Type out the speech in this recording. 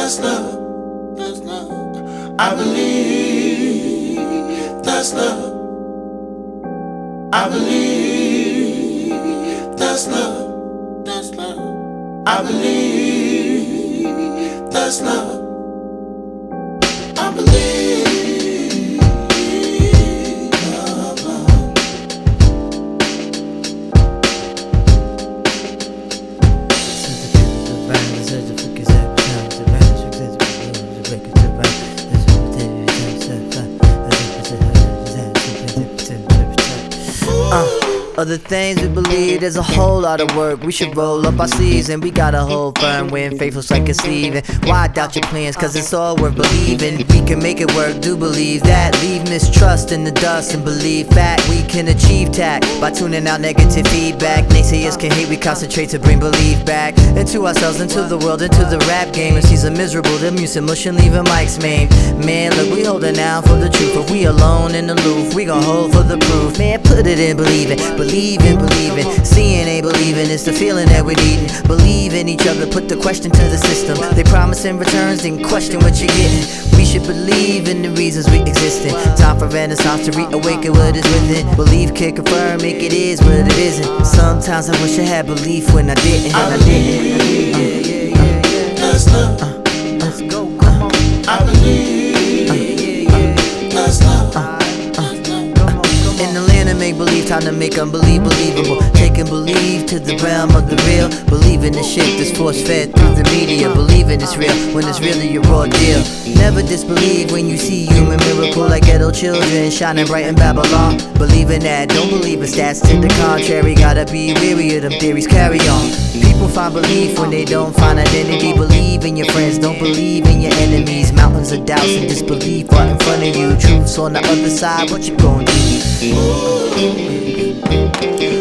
that's love, that's love. I believe that's love. I believe that's love, that's love. I believe that's love. I believe love, love. Other things we believe, there's a whole lot of work. We should roll up our sleeves and we gotta hold firm when faithful's like a sleeve. And why doubt your plans, cause it's all worth believing. We can make it work, do believe that. Leave mistrust in the dust and believe fact. We can achieve tact by tuning out negative feedback. Naysayers can hate, we concentrate to bring belief back into ourselves, into the world, into the rap game. If she's a miserable, the muse emotion, leaving mics maimed. Man, look, we holding out for the truth. If we alone and aloof, we gon' hold for the proof. Man, put it in believing. Believing, seeing ain't believing, it's the feeling that we're needing. Believe in each other, put the question to the system. They promise in returns, then question what you're getting. We should believe in the reasons we exist in. Time for renaissance to reawaken what is within. Believe can confirm, make it is what it isn't. Sometimes I wish I had belief when I didn't. That's love. Let's go, come on. I believe that's love. In the land of make-believe, time to make unbelief believable. Taking belief to the realm of the real. Believing the shit that's force-fed through the media. Believing it's real when it's really a raw deal. Never disbelieve when you see human miracle like ghetto children shining bright in Babylon. Believing that, don't believe in stats to the contrary. Gotta be weary of them theories, carry on. People find belief when they don't find identity. Believe in your friends, don't believe in your enemies. Mountains of doubts and disbelief right in front of you. Truth's on the other side, what you gonna do?